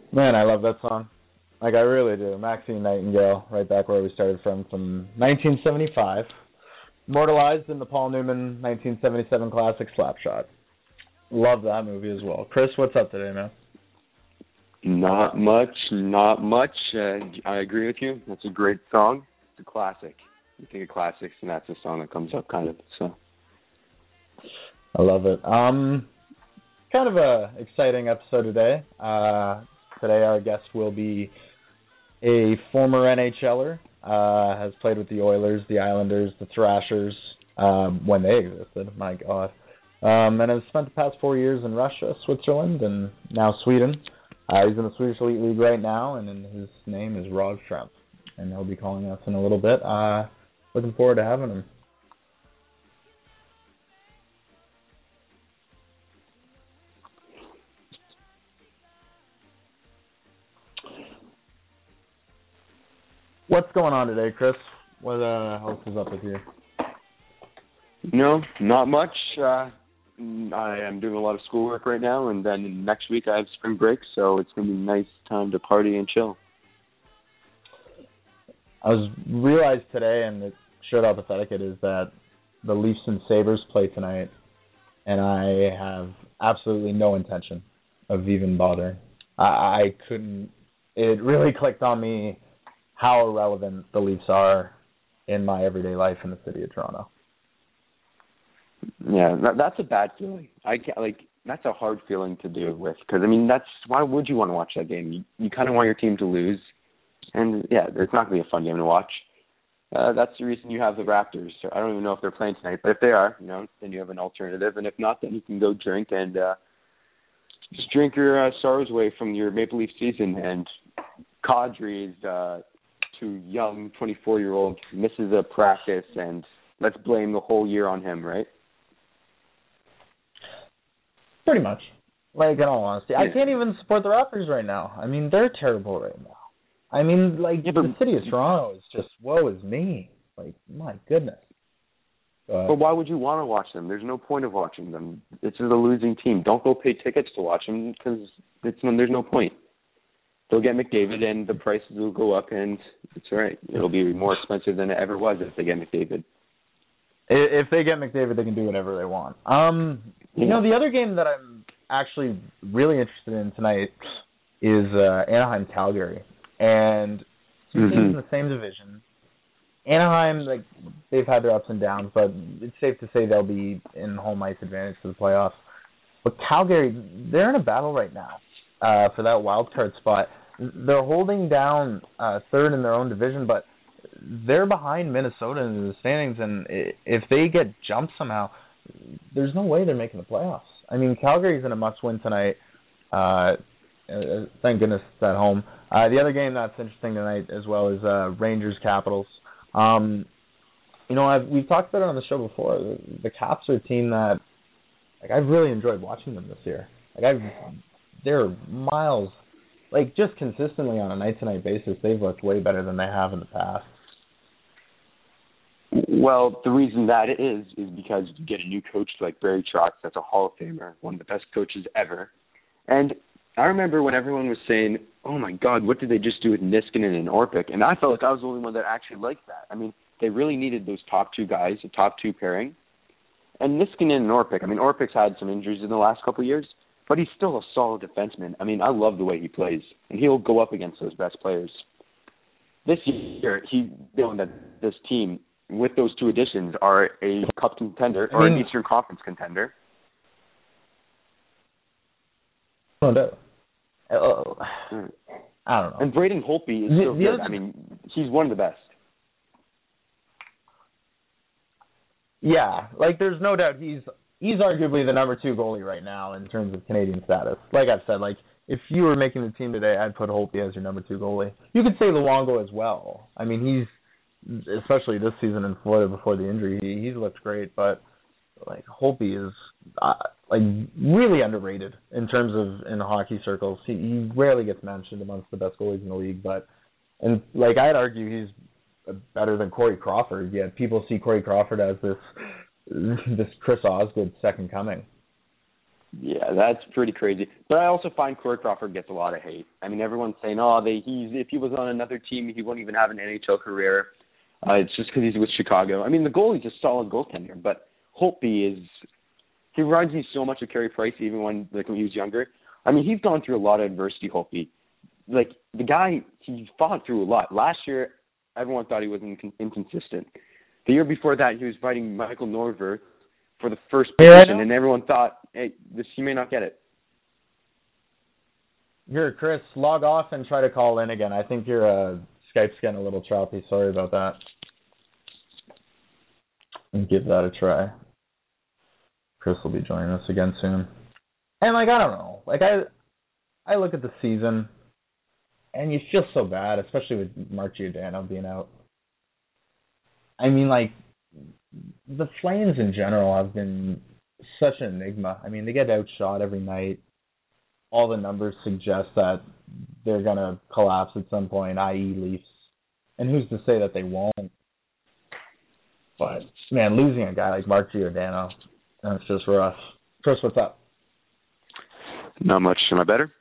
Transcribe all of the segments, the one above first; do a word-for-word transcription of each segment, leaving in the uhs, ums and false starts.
Man, I love that song. Like, I really do. Maxine Nightingale, right back where we started from, from nineteen seventy-five. Immortalized in the Paul Newman nineteen seventy-seven classic Slapshot. Love that movie as well. Chris, what's up today, man? Not much, not much. Uh, I agree with you. That's a great song. It's a classic. You think of classics, and that's a song that comes up, kind of. So, I love it. Um, kind of a exciting episode today. Uh, today our guest will be a former NHLer. Uh, has played with the Oilers, the Islanders, the Thrashers, um, when they existed. My God. Um, and has spent the past four years in Russia, Switzerland, and now Sweden. Uh, he's in the Swedish Elite League right now, and his name is Rod Trump, and he'll be calling us in a little bit. Uh, looking forward to having him. What's going on today, Chris? What uh, else is up with you? No, not much. Uh, I am doing a lot of schoolwork right now, and then next week I have spring break, so it's going to be a nice time to party and chill. I was realized today, and it showed how pathetic it is, that the Leafs and Sabres play tonight, and I have absolutely no intention of even bothering. I, I couldn't. It really clicked on me how irrelevant the Leafs are in my everyday life in the city of Toronto. Yeah, that, that's a bad feeling. I can't, like that's a hard feeling to deal with because I mean that's why would you want to watch that game? You, you kind of want your team to lose, and yeah, it's not going to be a fun game to watch. Uh, that's the reason you have the Raptors. So I don't even know if they're playing tonight, but if they are, you know, then you have an alternative. And if not, then you can go drink and uh, just drink your uh, sorrows away from your Maple Leaf season. And Kadri's uh, too young, twenty-four-year-old misses a practice, and let's blame the whole year on him, right? Pretty much. Like, in all honesty. Yeah. I can't even support the Raptors right now. I mean, they're terrible right now. I mean, like, yeah, but, the city of Toronto is just, woe is me. Like, my goodness. Uh, but why would you want to watch them? There's no point of watching them. It's a losing team. Don't go pay tickets to watch them because it's, there's no point. They'll get McDavid and the prices will go up, and it's all right. It'll be more expensive than it ever was if they get McDavid. If they get McDavid, they can do whatever they want. Um, you know, the other game that I'm actually really interested in tonight is uh, Anaheim-Calgary. And two teams mm-hmm. in the same division. Anaheim, like, they've had their ups and downs, but it's safe to say they'll be in home ice advantage for the playoffs. But Calgary, they're in a battle right now uh, for that wild card spot. They're holding down uh, third in their own division, but they're behind Minnesota in the standings, and if they get jumped somehow, there's no way they're making the playoffs. I mean, Calgary's in a must-win tonight. Uh, thank goodness it's at home. Uh, the other game that's interesting tonight as well is uh, Rangers-Capitals. Um, you know, I've, we've talked about it on the show before. The, the Caps are a team that, like, I've really enjoyed watching them this year. Like, I've, they're miles, like, just consistently on a night-to-night basis, they've looked way better than they have in the past. Well, the reason that it is is because you get a new coach like Barry Trotz, that's a Hall of Famer, one of the best coaches ever. And I remember when everyone was saying, oh, my God, what did they just do with Niskanen and Orpik? And I felt like I was the only one that actually liked that. I mean, they really needed those top two guys, the top two pairing. And Niskanen and Orpik, I mean, Orpik's had some injuries in the last couple of years, but he's still a solid defenseman. I mean, I love the way he plays, and he'll go up against those best players. This year, he known that this team, with those two additions, are a cup contender or I mean, an Eastern Conference contender. No doubt. Oh, I don't know. And Braden Holtby is so good. I mean, he's one of the best. Yeah, like there's no doubt he's he's arguably the number two goalie right now in terms of Canadian status. Like I've said, like if you were making the team today, I'd put Holtby as your number two goalie. You could say Luongo as well. I mean, he's especially this season in Florida before the injury, he, he's looked great, but like Holtby is uh, like really underrated in terms of in hockey circles. He, he rarely gets mentioned amongst the best goalies in the league, but and like I'd argue he's better than Corey Crawford. Yet people see Corey Crawford as this this Chris Osgood second coming. Yeah, that's pretty crazy. But I also find Corey Crawford gets a lot of hate. I mean, everyone's saying, oh, they he's if he was on another team, he wouldn't even have an N H L career. Uh, it's just because he's with Chicago. I mean, the goalie's a solid goaltender, but Holtby is he reminds me so much of Carey Price, even when like when he was younger. I mean, he's gone through a lot of adversity, Holtby. Like the guy, he fought through a lot. Last year, everyone thought he was incon- inconsistent. The year before that, he was fighting Michael Norver for the first position, yeah, and everyone thought, hey, this he may not get it. Here, Chris, log off and try to call in again. I think your uh, Skype's getting a little choppy. Sorry about that. And give that a try. Chris will be joining us again soon. And, like, I don't know. Like, I I look at the season, and you feel so bad, especially with Mark Giordano being out. I mean, like, the Flames in general have been such an enigma. I mean, they get outshot every night. All the numbers suggest that they're going to collapse at some point, that is. Leafs. And who's to say that they won't? But, man, losing a guy like Mark Giordano, that's just rough. Chris, what's up? Not much. Am I better?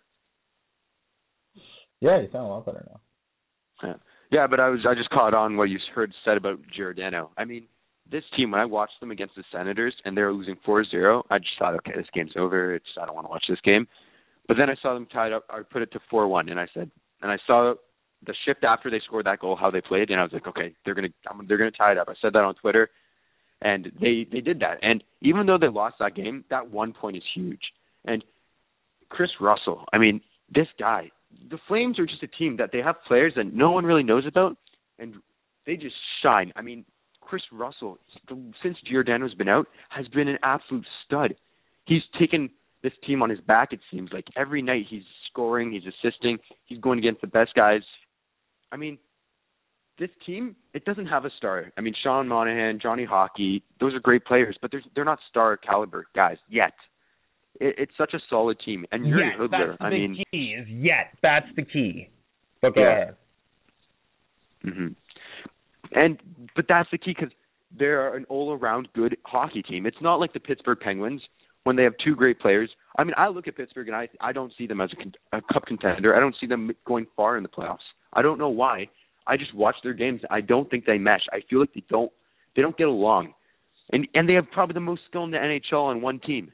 Yeah, you sound a lot better now. Yeah, yeah, but I was I just caught on what you heard said about Giordano. I mean, this team, when I watched them against the Senators and they were losing four zero, I just thought, okay, this game's over. It's I don't want to watch this game. But then I saw them tied up. I put it to four one, and I said, and I saw the shift after they scored that goal, how they played, and I was like, okay, they're gonna they're gonna tie it up. I said that on Twitter, and they they did that. And even though they lost that game, that one point is huge. And Chris Russell, I mean, this guy, the Flames are just a team that they have players that no one really knows about, and they just shine. I mean, Chris Russell, since Giordano's been out, has been an absolute stud. He's taken this team on his back, it seems like. Every night he's scoring, he's assisting, he's going against the best guys. I mean, this team, it doesn't have a star. I mean, Sean Monahan, Johnny Hockey, those are great players, but they're, they're not star caliber guys yet. It, it's such a solid team. And Yuri yes, Hudler, that's I the mean, key is yet. That's the key. But go yeah. ahead. Mm-hmm. And but that's the key because they're an all-around good hockey team. It's not like the Pittsburgh Penguins when they have two great players. I mean, I look at Pittsburgh and I I don't see them as a, con- a cup contender. I don't see them going far in the playoffs. I don't know why. I just watch their games. I don't think they mesh. I feel like they don't they don't get along, and and they have probably the most skill in the N H L on one team.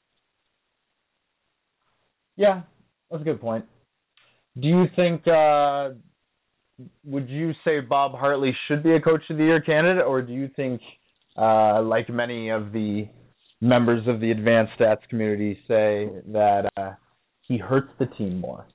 Yeah, that's a good point. Do you think? Uh, would you say Bob Hartley should be a Coach of the Year candidate, or do you think, uh, like many of the members of the advanced stats community say, that uh, he hurts the team more?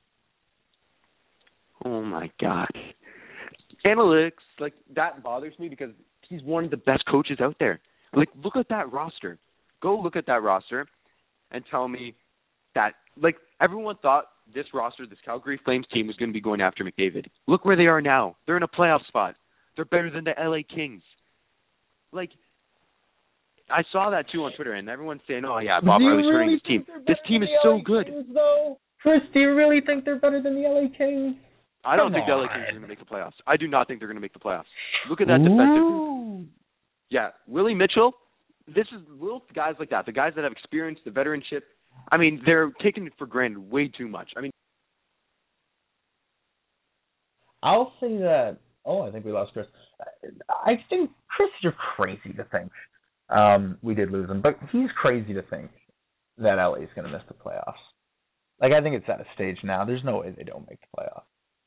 Oh my God, analytics like that bothers me because he's one of the best coaches out there. Like, look at that roster. Go look at that roster, and tell me that like everyone thought this roster, this Calgary Flames team, was going to be going after McDavid. Look where they are now. They're in a playoff spot. They're better than the L A Kings. Like, I saw that too on Twitter, and everyone's saying, "Oh yeah, Bob Hartley's really hurting his team." This team is so good. Kings, though? Chris, do you really think they're better than the L A Kings? I don't Come think on. the L A Kings are going to make the playoffs. I do not think they're going to make the playoffs. Look at that defensive. Yeah, Willie Mitchell. This is little guys like that, the guys that have experience, the veteranship. I mean, they're taking it for granted way too much. I mean, I'll say that. Oh, I think we lost Chris. I think, Chris, you're crazy to think. Um, we did lose him, but he's crazy to think that L A is going to miss the playoffs. Like, I think it's at a stage now. There's no way they don't make the playoffs.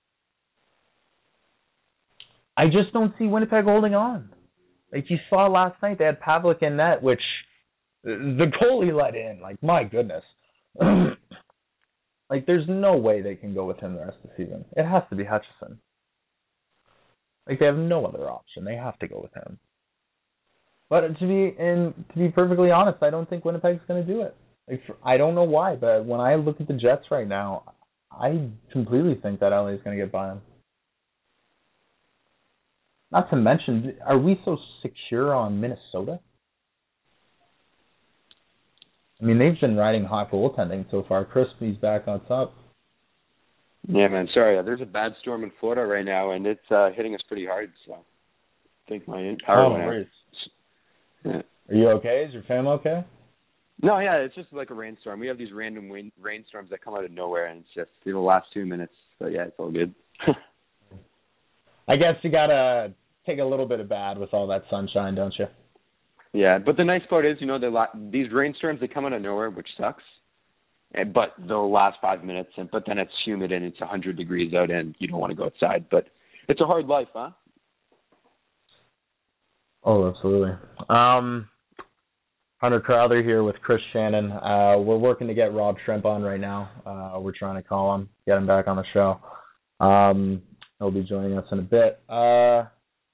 I just don't see Winnipeg holding on. Like you saw last night, they had Pavlik in net, which the goalie let in. Like, my goodness. Like, there's no way they can go with him the rest of the season. It has to be Hutchison. Like, they have no other option. They have to go with him. But to be and to be perfectly honest, I don't think Winnipeg's going to do it. Like, I don't know why, but when I look at the Jets right now, I completely think that L A is going to get by them. Not to mention, are we so secure on Minnesota? I mean, they've been riding hot goaltending so far. Crispy's back on top. Yeah, man. Sorry, there's a bad storm in Florida right now, and it's uh, hitting us pretty hard. So, I think my power oh, went out. worries. Yeah. Are you okay? Is your fam okay? No, yeah, it's just like a rainstorm. We have these random rain, rainstorms that come out of nowhere, and it's just the last two minutes. But yeah, it's all good. I guess you gotta take a little bit of bad with all that sunshine, don't you? Yeah, but the nice part is, you know, la- these rainstorms, they come out of nowhere, which sucks. And, but they'll last five minutes, and but then it's humid and it's one hundred degrees out, and you don't want to go outside. But it's a hard life, huh? Oh, absolutely. Um, Hunter Crowther here with Chris Shannon. Uh, we're working to get Rob Shrimp on right now. Uh, we're trying to call him, get him back on the show. Um, he'll be joining us in a bit. Uh,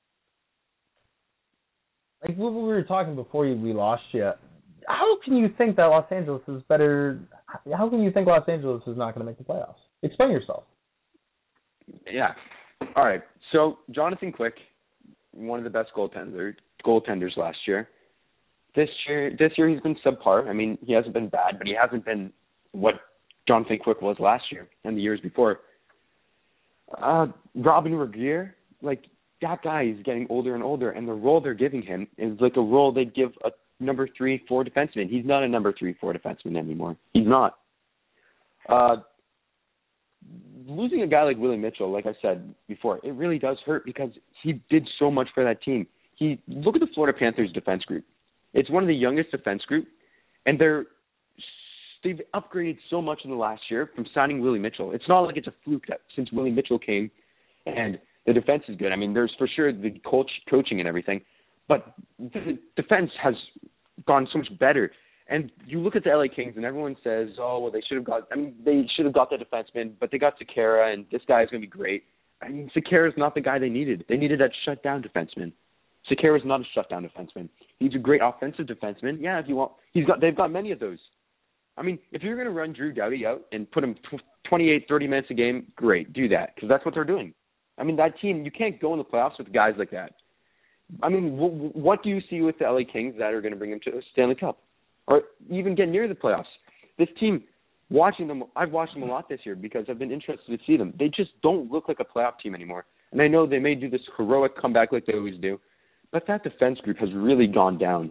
like what we were talking before we lost you, how can you think that Los Angeles is better? How can you think Los Angeles is not going to make the playoffs? Explain yourself. Yeah. All right. So Jonathan Quick, one of the best goaltender, goaltenders last year. This year, this year he's been subpar. I mean, he hasn't been bad, but he hasn't been what Jonathan Quick was last year and the years before. Uh, Robin Regehr, like that guy is getting older and older, and the role they're giving him is like a role they'd give a number three, four defenseman. He's not a number three, four defenseman anymore. He's not. Uh, losing a guy like Willie Mitchell, like I said before, it really does hurt because he did so much for that team. He look at the Florida Panthers defense group. It's one of the youngest defense group, and they're they've upgraded so much in the last year from signing Willie Mitchell. It's not like it's a fluke that since Willie Mitchell came and the defense is good. I mean, there's for sure the coach coaching and everything, but the defense has gone so much better. And you look at the L A Kings, and everyone says, "Oh, well, they should have got." I mean, they should have got that defenseman, but they got Sekera, and this guy is going to be great. I mean, Sekera is not the guy they needed. They needed that shutdown defenseman. Sekera is not a shutdown defenseman. He's a great offensive defenseman. Yeah, if you want, he's got. They've got many of those. I mean, if you're going to run Drew Doughty out and put him twenty-eight, thirty minutes a game, great, do that because that's what they're doing. I mean, that team, you can't go in the playoffs with guys like that. I mean, w- what do you see with the L A Kings that are going to bring them to the Stanley Cup? Or even get near the playoffs? This team, watching them, I've watched them a lot this year because I've been interested to see them. They just don't look like a playoff team anymore. And I know they may do this heroic comeback like they always do, but that defense group has really gone down.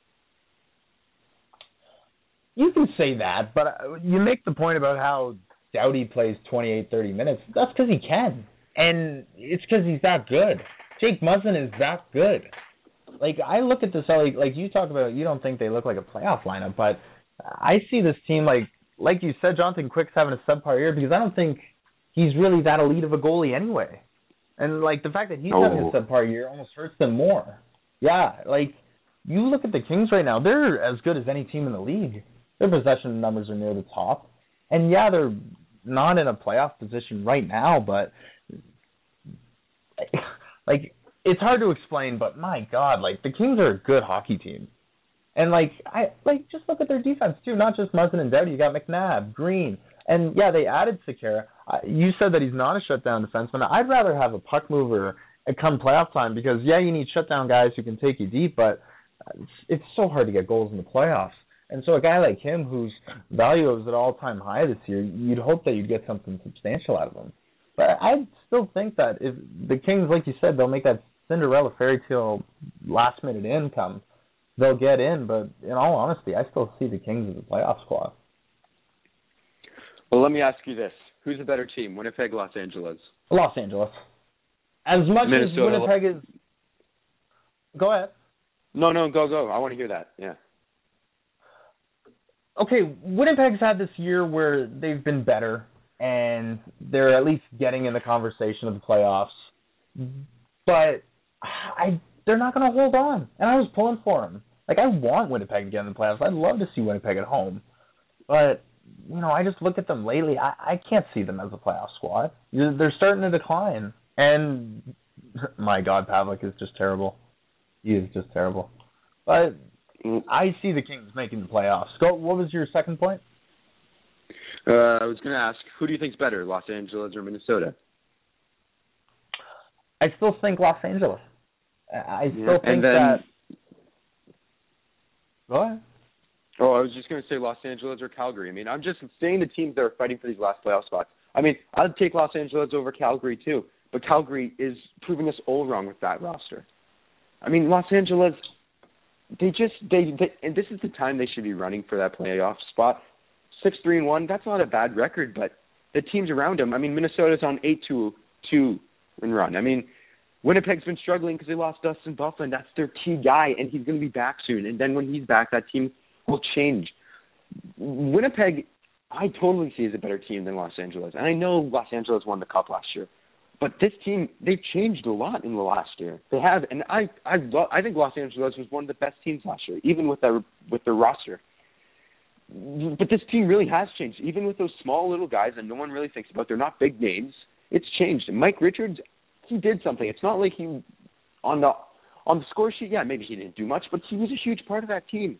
You can say that, but you make the point about how Doughty plays twenty-eight, thirty minutes. That's because he can. And it's because he's that good. Jake Muzzin is that good. Like, I look at this, like, like you talk about, you don't think they look like a playoff lineup, but I see this team, like, like you said, Jonathan Quick's having a subpar year because I don't think he's really that elite of a goalie anyway. And, like, the fact that he's oh. having a subpar year almost hurts them more. Yeah, like, you look at the Kings right now, they're as good as any team in the league. Their possession numbers are near the top. And, yeah, they're not in a playoff position right now, but, like, it's hard to explain, but my God, like the Kings are a good hockey team, and like I like just look at their defense too. Not just Muzzin and Doughty. You got McNabb, Green, and yeah, they added Sekera. Uh, you said that he's not a shutdown defenseman. I'd rather have a puck mover at come playoff time because yeah, you need shutdown guys who can take you deep, but it's, it's so hard to get goals in the playoffs. And so a guy like him, whose value is at all-time high this year, you'd hope that you'd get something substantial out of him. But I still think that if the Kings, like you said, they'll make that Cinderella fairy tale last minute income, they'll get in, but in all honesty, I still see the Kings as a playoff squad. Well, let me ask you this. Who's a better team, Winnipeg, Los Angeles? Los Angeles. As much Minnesota. As Winnipeg is... Go ahead. No, no, go, go. I want to hear that, yeah. Okay, Winnipeg's had this year where they've been better, and they're at least getting in the conversation of the playoffs. But I, they're not going to hold on. And I was pulling for them. Like, I want Winnipeg to get in the playoffs. I'd love to see Winnipeg at home. But, you know, I just look at them lately. I, I can't see them as a playoff squad. They're starting to decline. And, my God, Pavelec is just terrible. He is just terrible. But I see the Kings making the playoffs. Go, what was your second point? Uh, I was going to ask, who do you think's better, Los Angeles or Minnesota? I still think Los Angeles. I still yeah, think then, that... Go ahead. Oh, I was just going to say Los Angeles or Calgary. I mean, I'm just saying the teams that are fighting for these last playoff spots. I mean, I'd take Los Angeles over Calgary too, but Calgary is proving us all wrong with that roster. I mean, Los Angeles, they just they, they and this is the time they should be running for that playoff spot. Six three and one. That's not a bad record, but the teams around them. I mean, Minnesota's on eight two two and run. I mean, Winnipeg's been struggling because they lost Dustin Byfuglien. That's their key guy, and he's going to be back soon. And then when he's back, that team will change. Winnipeg, I totally see as a better team than Los Angeles. And I know Los Angeles won the Cup last year. But this team, they've changed a lot in the last year. They have, and I I, lo- I think Los Angeles was one of the best teams last year, even with their, with their roster. But this team really has changed, even with those small little guys that no one really thinks about. They're not big names. It's changed. And Mike Richards, he did something. It's not like he, on the on the score sheet, yeah, maybe he didn't do much, but he was a huge part of that team.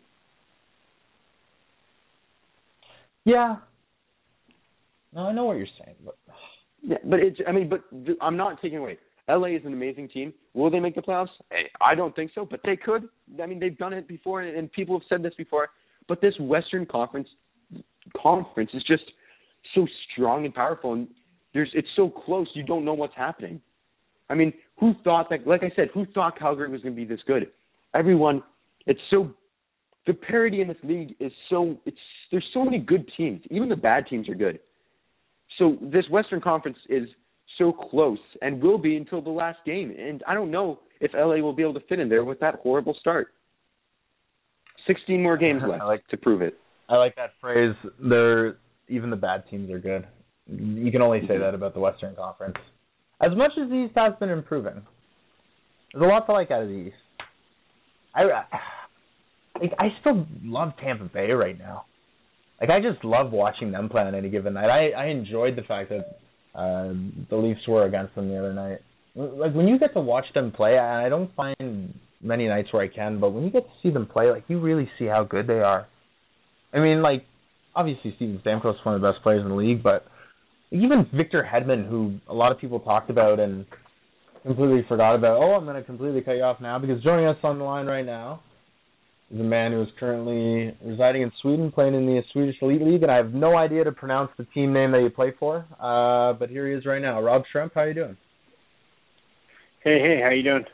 Yeah. No, I know what you're saying, but yeah, but it's. I mean, but th- I'm not taking away. L A is an amazing team. Will they make the playoffs? Hey, I don't think so, but they could. I mean, they've done it before, and people have said this before. But this Western Conference conference is just so strong and powerful, and there's it's so close. You don't know what's happening. I mean, who thought that? Like I said, who thought Calgary was going to be this good? Everyone. It's so. The parity in this league is so. It's there's so many good teams. Even the bad teams are good. So this Western Conference is so close and will be until the last game. And I don't know if L A will be able to fit in there with that horrible start. sixteen more games left like, to prove it. I like that phrase. They're, even the bad teams are good. You can only say that about the Western Conference. As much as the East has been improving, there's a lot to like out of the East. I, I, I still love Tampa Bay right now. Like, I just love watching them play on any given night. I, I enjoyed the fact that uh, the Leafs were against them the other night. Like, when you get to watch them play, I, I don't find many nights where I can, but when you get to see them play, like, you really see how good they are. I mean, like, obviously Steven Stamkos is one of the best players in the league, but even Victor Hedman, who a lot of people talked about and completely forgot about, oh, I'm going to completely cut you off now, because joining us on the line right now is a man who is currently residing in Sweden, playing in the Swedish Elite League, and I have no idea to pronounce the team name that you play for, uh, but here he is right now. Rob Schrempf, how are you doing? Hey, hey, how you doing?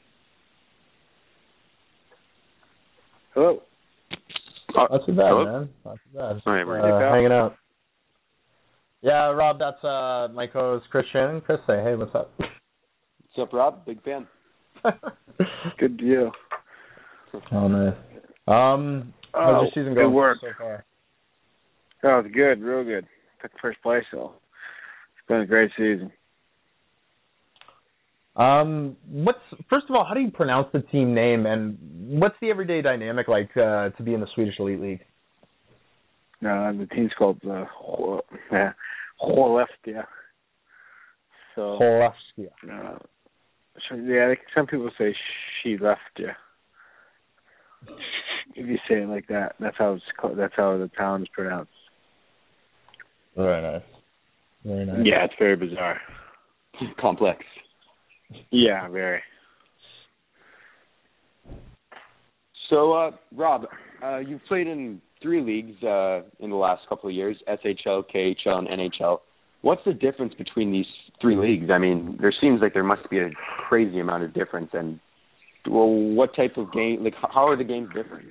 Hello? Not too bad, Hello? man. Not too bad. All right, we're uh, hanging out. Yeah, Rob, that's uh, my co-host Chris Shannon. Chris, say, hey, what's up? What's up, Rob? Big fan. Good deal. Oh, nice. Um, how's Oh, your season going good work. so far? Oh, it's good, real good. Took first place, so it's been a great season. Um, what's first of all, how do you pronounce the team name, and what's the everyday dynamic like uh, to be in the Swedish Elite League? No, the team's called uh, Skellefteå. So, Skellefteå. uh, so, yeah, some people say Skellefteå. If you say it like that, that's how it's called, that's how the town is pronounced. Very nice. Very nice. Yeah, it's very bizarre. Complex. Yeah, very. So, uh, Rob, uh, you've played in three leagues uh, in the last couple of years, S H L, K H L, and N H L. What's the difference between these three leagues? I mean, there seems like there must be a crazy amount of difference. And, well, what type of game, like, how are the games different?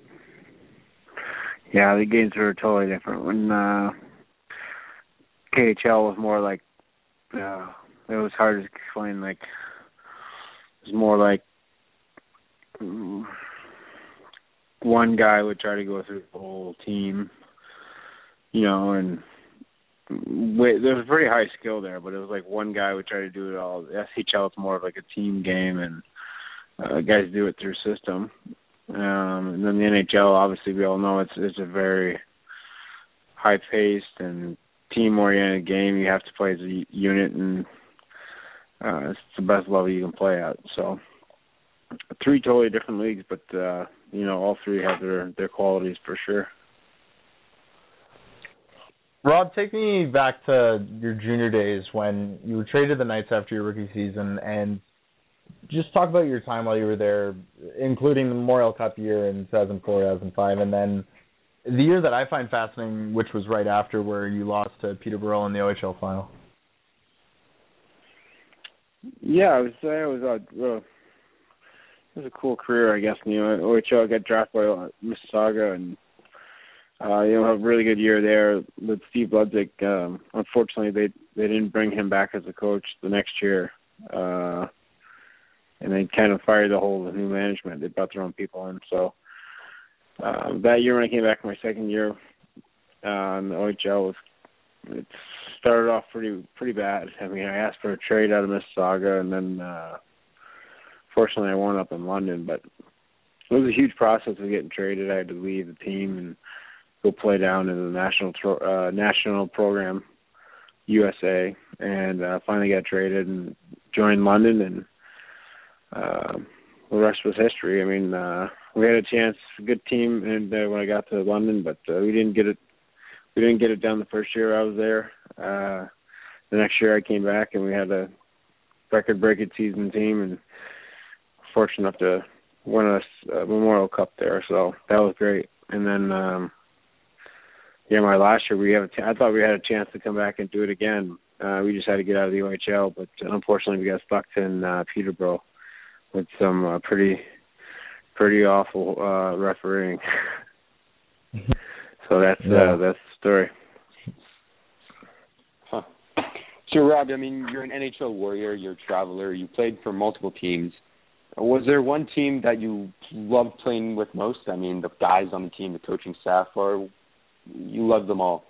Yeah, the games are totally different. When uh, K H L was more like, uh, it was hard to explain, like, it was more like um, one guy would try to go through the whole team, you know, and wait, there was pretty high skill there, but it was like one guy would try to do it all. The S H L is more of like a team game, and uh, guys do it through system. Um, and then the N H L, obviously, we all know it's it's a very high-paced and team-oriented game. You have to play as a unit, and uh, it's the best level you can play at. So, three totally different leagues, but uh, you know, all three have their their qualities for sure. Rob, take me back to your junior days when you were traded to the Knights after your rookie season, and just talk about your time while you were there, including the Memorial Cup year in two thousand four, two thousand five, and then the year that I find fascinating, which was right after, where you lost to Peterborough in the O H L final. Yeah, I was I was uh, uh, it was a cool career, I guess. You know, O H L, I got drafted by Mississauga, and uh, you know, have a really good year there with Steve Ludzik. Um, unfortunately, they they didn't bring him back as a coach the next year, uh, and they kind of fired the whole new management. They brought their own people in. So uh, that year when I came back my second year uh, in the O H L, was it started off pretty pretty bad. I mean, I asked for a trade out of Mississauga, and then uh, fortunately I wound up in London. But it was a huge process of getting traded. I had to leave the team and go play down in the national tro- uh, national program, U S A, and uh, finally got traded and joined London, and uh, the rest was history. I mean, uh, we had a chance, a good team, and uh, when I got to London, but uh, we didn't get it. We didn't get it done the first year I was there. Uh, the next year I came back, and we had a record-breaking season team, and fortunate enough to win a uh, Memorial Cup there, so that was great. And then. Um, Yeah, my last year we have. A t- I thought we had a chance to come back and do it again. Uh, we just had to get out of the O H L, but unfortunately we got stuck in uh, Peterborough with some uh, pretty, pretty awful uh, refereeing. So that's yeah. uh, that's the story. Huh. So Rob, I mean, you're an N H L warrior. You're a traveler. You played for multiple teams. Was there one team that you loved playing with most? I mean, the guys on the team, the coaching staff, or you loved them all?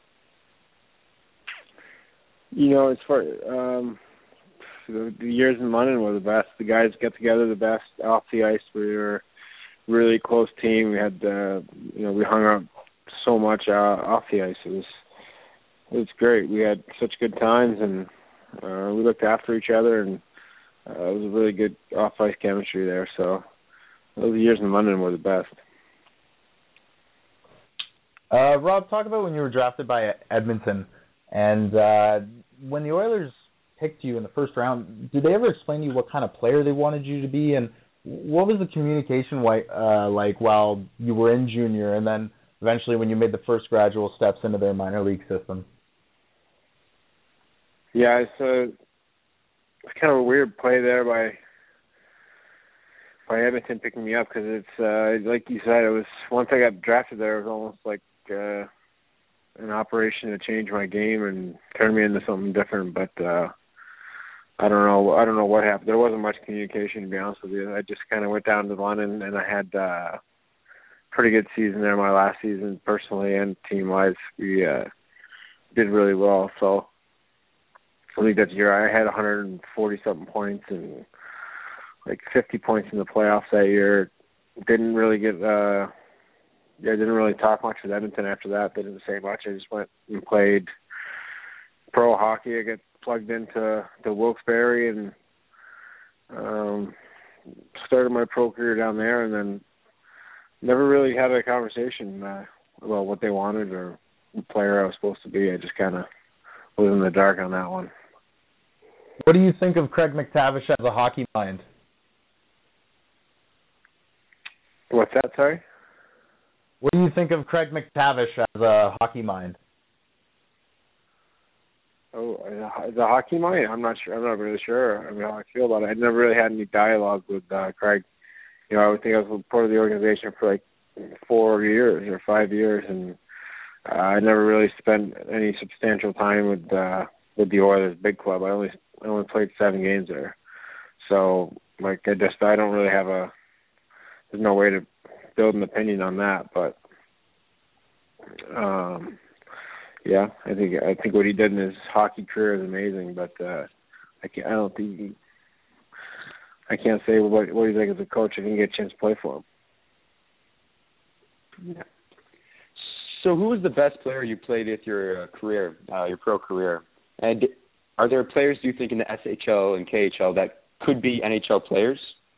You know, as far um, the, the years in London were the best. The guys got together the best off the ice. We were a really close team. We had, uh, you know, we hung out so much uh, off the ice. It was, it was great. We had such good times, and uh, we looked after each other, and uh, it was a really good off ice chemistry there. So those years in London were the best. Uh, Rob, talk about when you were drafted by Edmonton, and uh, when the Oilers picked you in the first round, did they ever explain to you what kind of player they wanted you to be, and what was the communication uh, like while you were in junior, and then eventually when you made the first gradual steps into their minor league system? Yeah, it's, uh, it's kind of a weird play there by by Edmonton picking me up, because it's uh, like you said, it was once I got drafted there, it was almost like Uh, an operation to change my game and turn me into something different, but uh, I don't know. I don't know what happened. There wasn't much communication, to be honest with you. I just kind of went down to London, and I had uh, pretty good season there. My last season, personally and team-wise, we uh, did really well. So I think that year I had one hundred forty something points and like fifty points in the playoffs that year. Didn't really get. Uh, Yeah, I didn't really talk much with Edmonton after that. They didn't say much. I just went and played pro hockey. I got plugged into to Wilkes-Barre and um, started my pro career down there, and then never really had a conversation uh, about what they wanted or the player I was supposed to be. I just kind of was in the dark on that one. What do you think of Craig MacTavish as a hockey mind? What's that, sorry? What do you think of Craig MacTavish as a hockey mind? Oh, as a hockey mind? I'm not sure. I'm not really sure. I mean, how I feel about it. I never really had any dialogue with uh, Craig. You know, I would think I was part of the organization for like four years or five years, and uh, I never really spent any substantial time with uh, with the Oilers big club. I only I only played seven games there, so like I just I don't really have a. There's no way to build an opinion on that, but um, yeah, I think I think what he did in his hockey career is amazing. But uh, I can't. I don't think he, I can't say what what he's like as a coach. I didn't get a chance to play for him. Yeah. So, who was the best player you played with your uh, career, uh, your pro career? And are there players, do you think, in the S H L and K H L that could be N H L players?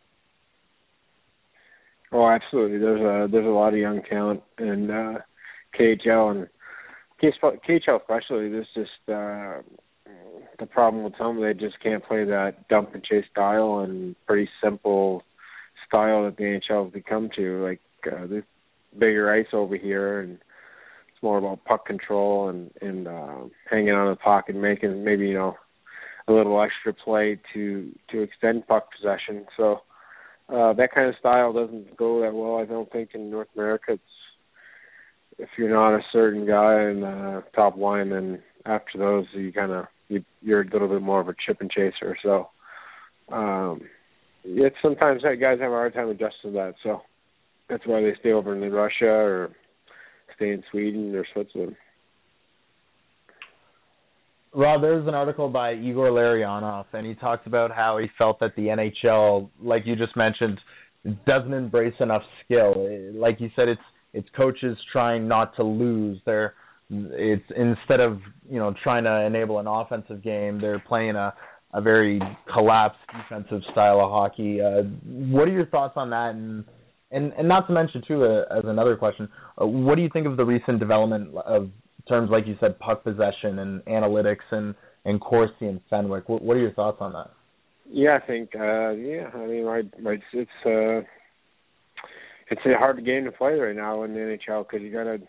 Oh, absolutely. There's a there's a lot of young talent in uh, K H L and K H L especially. There's just uh, the problem with some, they just can't play that dump and chase style and pretty simple style that the N H L has become to. Like uh, there's bigger ice over here, and it's more about puck control and and uh, hanging on the puck and making maybe you know a little extra play to to extend puck possession. So. uh, that kind of style doesn't go that well, I don't think, in North America. It's, if you're not a certain guy in the top line, then after those, you kind of you, you're a little bit more of a chip and chaser. So um, it's sometimes that guys have a hard time adjusting to that. So that's why they stay over in Russia or stay in Sweden or Switzerland. Rob, there's an article by Igor Larionov, and he talks about how he felt that the N H L, like you just mentioned, doesn't embrace enough skill. Like you said, it's it's coaches trying not to lose. They're it's instead of you know trying to enable an offensive game, they're playing a, a very collapsed defensive style of hockey. Uh, what are your thoughts on that? And and, and not to mention too, uh, as another question, uh, what do you think of the recent development of terms like you said, puck possession and analytics and, and Corsi and Fenwick? What, what are your thoughts on that? Yeah, I think, uh, yeah, I mean, right, right, it's uh, it's a hard game to play right now in the N H L because you gotta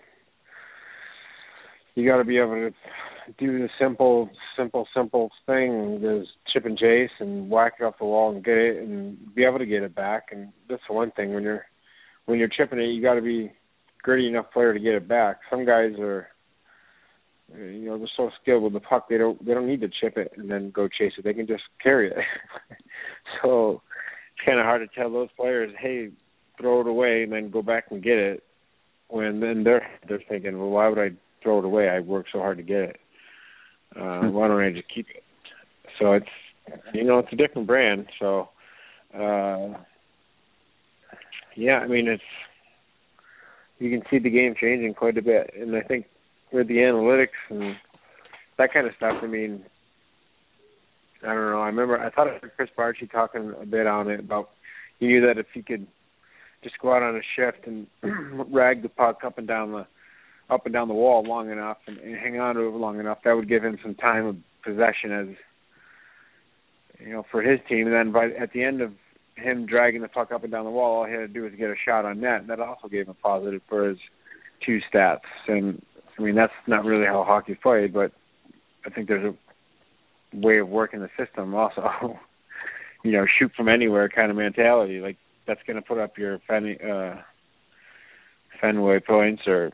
you gotta be able to do the simple, simple, simple thing, is chip and chase and whack it off the wall and get it and be able to get it back. And that's the one thing when you're when you're chipping it, you got to be gritty enough player to get it back. Some guys are. You know, they're so skilled with the puck, they don't they don't need to chip it and then go chase it. They can just carry it. So it's kind of hard to tell those players, hey, throw it away and then go back and get it. When then they're they're thinking, well, why would I throw it away? I worked so hard to get it. Uh, why don't I just keep it? So it's you know it's a different brand. So uh, yeah, I mean it's you can see the game changing quite a bit, and I think. With the analytics and that kind of stuff, I mean, I don't know. I remember I thought I heard Chris Barchi talking a bit on it about he knew that if he could just go out on a shift and rag the puck up and down the up and down the wall long enough and, and hang on to it long enough, that would give him some time of possession as you know for his team. And then by at the end of him dragging the puck up and down the wall, all he had to do was get a shot on net. That also gave him a positive for his two stats. And I mean, that's not really how hockey's played, but I think there's a way of working the system also. you know, shoot from anywhere kind of mentality. Like, that's going to put up your Fen, uh, Fenway points or,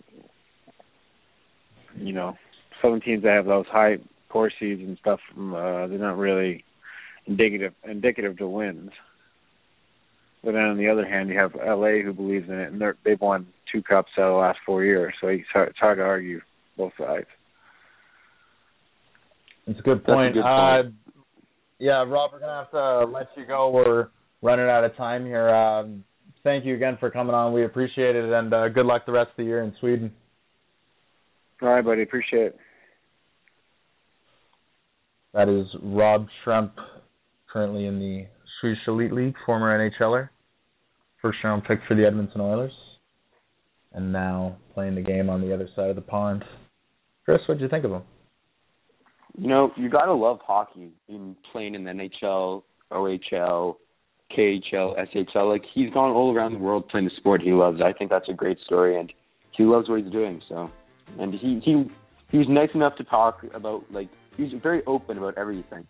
you know, some teams that have those high Corsis and stuff, uh, they're not really indicative indicative to wins. But then on the other hand, you have L A who believes in it, and they're, they've won two cups out of the last four years, so it's hard, it's hard to argue both sides. That's a good point. That's a good point. Uh, yeah, Rob, we're going to have to let you go. We're running out of time here. Um, thank you again for coming on. We appreciate it, and uh, good luck the rest of the year in Sweden. All right, buddy. Appreciate it. That is Rob Schremp, currently in the Swedish Elite League, former N H L er, first round pick for the Edmonton Oilers, and now playing the game on the other side of the pond. Chris, what did you think of him? You know, you gotta love hockey. In playing in the N H L, O H L, K H L, S H L. Like, he's gone all around the world playing the sport he loves. I think that's a great story, and he loves what he's doing. So, and he he he was nice enough to talk about, like, he was very open about everything.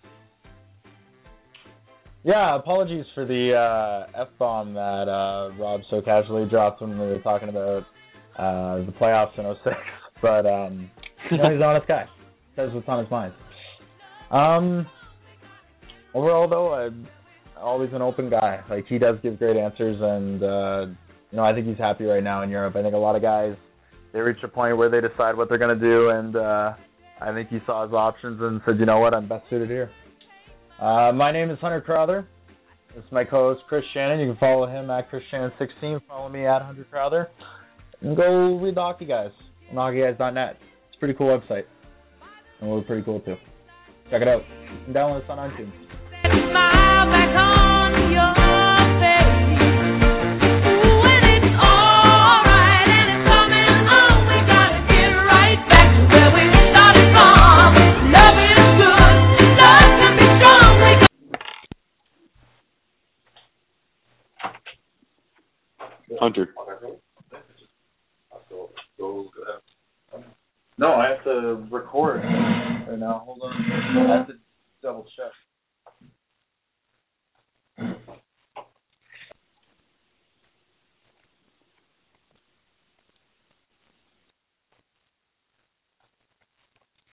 Yeah, apologies for the uh, F-bomb that uh, Rob so casually dropped when we were talking about uh, the playoffs in oh six. But, um, you know, he's an honest guy. Says what's on his mind. Um, overall, though, I'm always an open guy. Like, he does give great answers, and, uh, you know, I think he's happy right now in Europe. I think a lot of guys, they reach a point where they decide what they're going to do, and uh, I think he saw his options and said, you know what, I'm best suited here. Uh, my name is Hunter Crowther. This is my co-host, Chris Shannon. You can follow him at Chris Shannon sixteen. Follow me at Hunter Crowther. And go read the Hockey Guys on hockey guys dot net. It's a pretty cool website. And we're pretty cool, too. Check it out. You can download us on iTunes. Smile back on your face. When it's all right and it's coming on, we gotta get right back to where we started from. Love is good. Love can be strong. Hunter. No, I have to record right now. Hold on. I have to double check.